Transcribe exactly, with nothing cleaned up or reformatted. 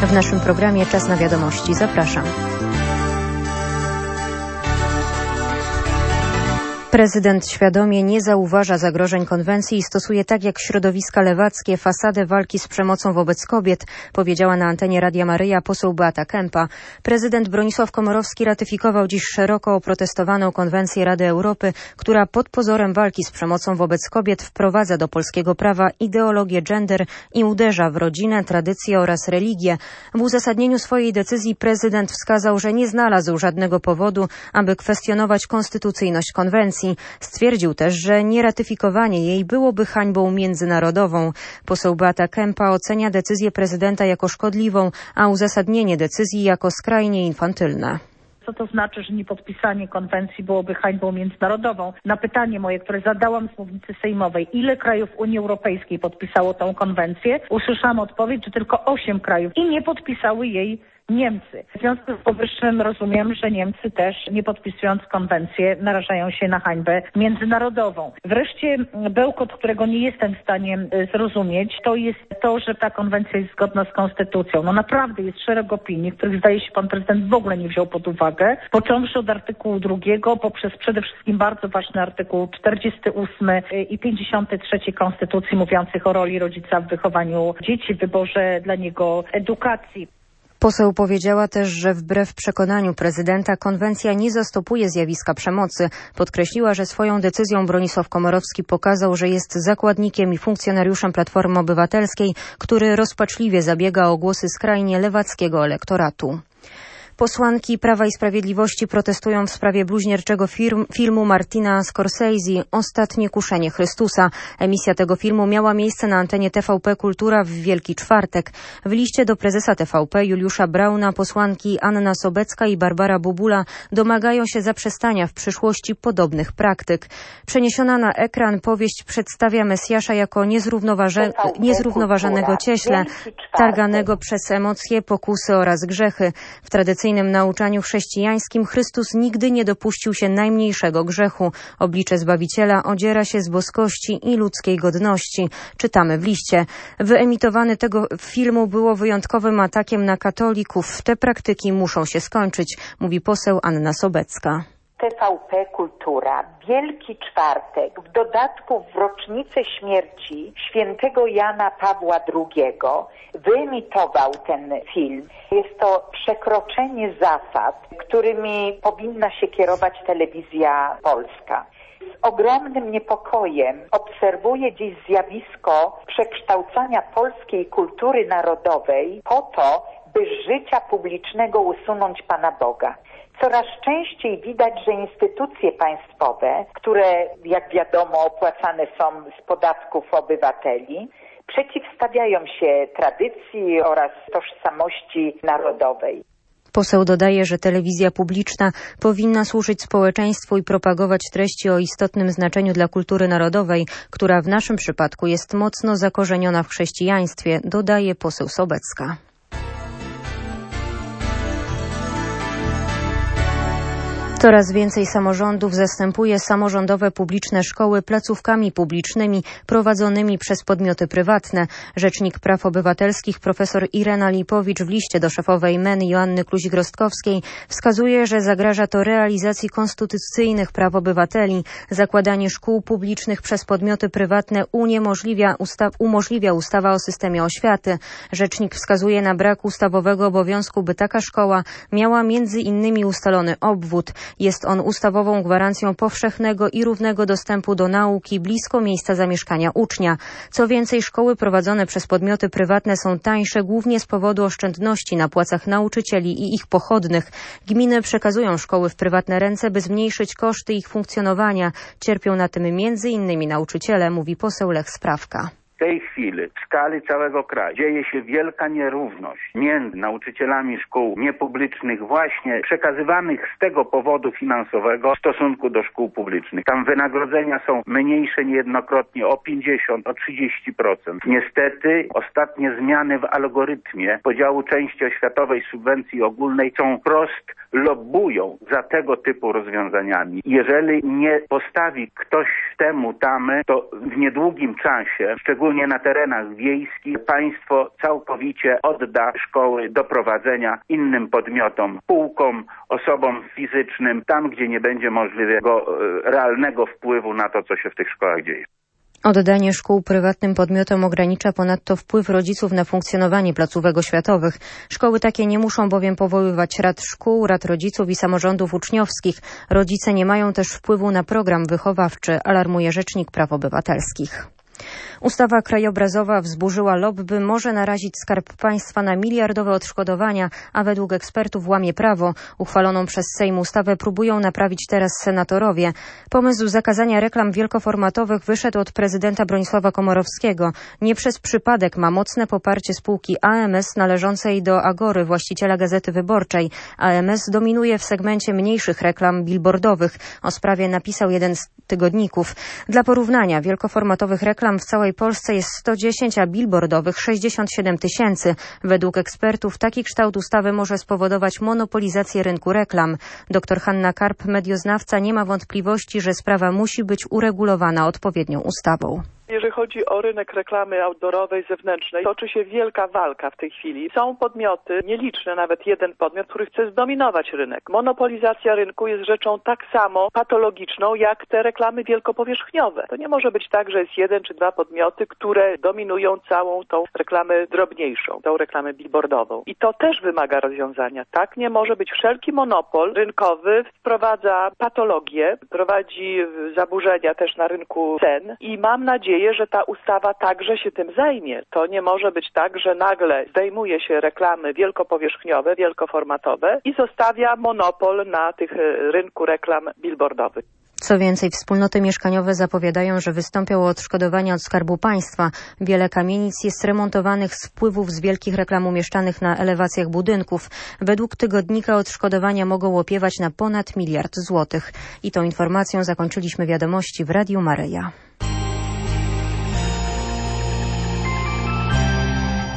W naszym programie Czas na wiadomości. Zapraszam. Prezydent świadomie nie zauważa zagrożeń konwencji i stosuje, tak jak środowiska lewackie, fasadę walki z przemocą wobec kobiet, powiedziała na antenie Radia Maryja poseł Beata Kempa. Prezydent Bronisław Komorowski ratyfikował dziś szeroko oprotestowaną konwencję Rady Europy, która pod pozorem walki z przemocą wobec kobiet wprowadza do polskiego prawa ideologię gender i uderza w rodzinę, tradycje oraz religię. W uzasadnieniu swojej decyzji prezydent wskazał, że nie znalazł żadnego powodu, aby kwestionować konstytucyjność konwencji. Stwierdził też, że nieratyfikowanie jej byłoby hańbą międzynarodową. Poseł Beata Kempa ocenia decyzję prezydenta jako szkodliwą, a uzasadnienie decyzji jako skrajnie infantylne. Co to znaczy, że niepodpisanie konwencji byłoby hańbą międzynarodową? Na pytanie moje, które zadałam z mównicy sejmowej, ile krajów Unii Europejskiej podpisało tę konwencję, usłyszałam odpowiedź, że tylko osiem krajów i nie podpisały jej Niemcy. W związku z powyższym rozumiem, że Niemcy też, nie podpisując konwencję, narażają się na hańbę międzynarodową. Wreszcie bełkot, którego nie jestem w stanie zrozumieć, to jest to, że ta konwencja jest zgodna z konstytucją. No naprawdę jest szereg opinii, których zdaje się pan prezydent w ogóle nie wziął pod uwagę, począwszy od artykułu drugiego, poprzez przede wszystkim bardzo ważny artykuł czterdziesty ósmy i pięćdziesiąty trzeci Konstytucji, mówiących o roli rodzica w wychowaniu dzieci, w wyborze dla niego edukacji. Poseł powiedziała też, że wbrew przekonaniu prezydenta konwencja nie zastopuje zjawiska przemocy. Podkreśliła, że swoją decyzją Bronisław Komorowski pokazał, że jest zakładnikiem i funkcjonariuszem Platformy Obywatelskiej, który rozpaczliwie zabiega o głosy skrajnie lewackiego elektoratu. Posłanki Prawa i Sprawiedliwości protestują w sprawie bluźnierczego firm, filmu Martina Scorsese Ostatnie kuszenie Chrystusa. Emisja tego filmu miała miejsce na antenie T V P Kultura w Wielki Czwartek. W liście do prezesa T V P Juliusza Brauna posłanki Anna Sobecka i Barbara Bubula domagają się zaprzestania w przyszłości podobnych praktyk. Przeniesiona na ekran powieść przedstawia Mesjasza jako niezrównoważe, niezrównoważonego cieśle, targanego przez emocje, pokusy oraz grzechy. W tradycyjnym W tradycyjnym nauczaniu chrześcijańskim Chrystus nigdy nie dopuścił się najmniejszego grzechu. Oblicze Zbawiciela odziera się z boskości i ludzkiej godności. Czytamy w liście. Wyemitowany tego filmu było wyjątkowym atakiem na katolików. Te praktyki muszą się skończyć, mówi poseł Anna Sobecka. T V P Kultura, Wielki Czwartek, w dodatku w rocznicę śmierci świętego Jana Pawła drugiego wyemitował ten film. Jest to przekroczenie zasad, którymi powinna się kierować telewizja polska. Z ogromnym niepokojem obserwuję dziś zjawisko przekształcania polskiej kultury narodowej po to, by z życia publicznego usunąć Pana Boga. Coraz częściej widać, że instytucje państwowe, które jak wiadomo opłacane są z podatków obywateli, przeciwstawiają się tradycji oraz tożsamości narodowej. Poseł dodaje, że telewizja publiczna powinna służyć społeczeństwu i propagować treści o istotnym znaczeniu dla kultury narodowej, która w naszym przypadku jest mocno zakorzeniona w chrześcijaństwie, dodaje poseł Sobecka. Coraz więcej samorządów zastępuje samorządowe publiczne szkoły placówkami publicznymi prowadzonymi przez podmioty prywatne. Rzecznik Praw Obywatelskich profesor Irena Lipowicz w liście do szefowej M E N Joanny Kluzik-Rostkowskiej wskazuje, że zagraża to realizacji konstytucyjnych praw obywateli. Zakładanie szkół publicznych przez podmioty prywatne uniemożliwia usta- umożliwia ustawa o systemie oświaty. Rzecznik wskazuje na brak ustawowego obowiązku, by taka szkoła miała między innymi ustalony obwód. Jest on ustawową gwarancją powszechnego i równego dostępu do nauki blisko miejsca zamieszkania ucznia. Co więcej, szkoły prowadzone przez podmioty prywatne są tańsze głównie z powodu oszczędności na płacach nauczycieli i ich pochodnych. Gminy przekazują szkoły w prywatne ręce, by zmniejszyć koszty ich funkcjonowania. Cierpią na tym między innymi nauczyciele, mówi poseł Lech Sprawka. W tej chwili w skali całego kraju dzieje się wielka nierówność między nauczycielami szkół niepublicznych właśnie przekazywanych z tego powodu finansowego w stosunku do szkół publicznych. Tam wynagrodzenia są mniejsze niejednokrotnie o pięćdziesiąt, o trzydzieści procent. Niestety ostatnie zmiany w algorytmie podziału części oświatowej subwencji ogólnej są wprost lobbują za tego typu rozwiązaniami. Jeżeli nie postawi ktoś temu tamy, to w niedługim czasie, szczególnie szczególnie na terenach wiejskich, państwo całkowicie odda szkoły do prowadzenia innym podmiotom, spółkom, osobom fizycznym, tam gdzie nie będzie możliwego e, realnego wpływu na to, co się w tych szkołach dzieje. Oddanie szkół prywatnym podmiotom ogranicza ponadto wpływ rodziców na funkcjonowanie placówek oświatowych. Szkoły takie nie muszą bowiem powoływać rad szkół, rad rodziców i samorządów uczniowskich. Rodzice nie mają też wpływu na program wychowawczy, alarmuje Rzecznik Praw Obywatelskich. Ustawa krajobrazowa wzburzyła lobby, może narazić Skarb Państwa na miliardowe odszkodowania, a według ekspertów łamie prawo. Uchwaloną przez Sejm ustawę próbują naprawić teraz senatorowie. Pomysł zakazania reklam wielkoformatowych wyszedł od prezydenta Bronisława Komorowskiego. Nie przez przypadek ma mocne poparcie spółki A M S należącej do Agory, właściciela Gazety Wyborczej. A M S dominuje w segmencie mniejszych reklam billboardowych. O sprawie napisał jeden z tygodników. Dla porównania wielkoformatowych reklam w całej Polsce jest sto dziesięć, a billboardowych sześćdziesiąt siedem tysięcy. Według ekspertów taki kształt ustawy może spowodować monopolizację rynku reklam. Doktor Hanna Karp, medioznawca, nie ma wątpliwości, że sprawa musi być uregulowana odpowiednią ustawą. Jeżeli chodzi o rynek reklamy outdoorowej, zewnętrznej, toczy się wielka walka w tej chwili. Są podmioty, nieliczne, nawet jeden podmiot, który chce zdominować rynek. Monopolizacja rynku jest rzeczą tak samo patologiczną, jak te reklamy wielkopowierzchniowe. To nie może być tak, że jest jeden czy dwa podmioty, które dominują całą tą reklamę drobniejszą, tą reklamę billboardową. I to też wymaga rozwiązania. Tak nie może być. Wszelki monopol rynkowy wprowadza patologię, prowadzi zaburzenia też na rynku cen i mam nadzieję, że ta ustawa także się tym zajmie. To nie może być tak, że nagle zdejmuje się reklamy wielkopowierzchniowe, wielkoformatowe i zostawia monopol na tych rynku reklam billboardowych. Co więcej, wspólnoty mieszkaniowe zapowiadają, że wystąpią o odszkodowania od Skarbu Państwa. Wiele kamienic jest remontowanych z wpływów z wielkich reklam umieszczanych na elewacjach budynków. Według tygodnika odszkodowania mogą opiewać na ponad miliard złotych. I tą informacją zakończyliśmy wiadomości w Radiu Maryja.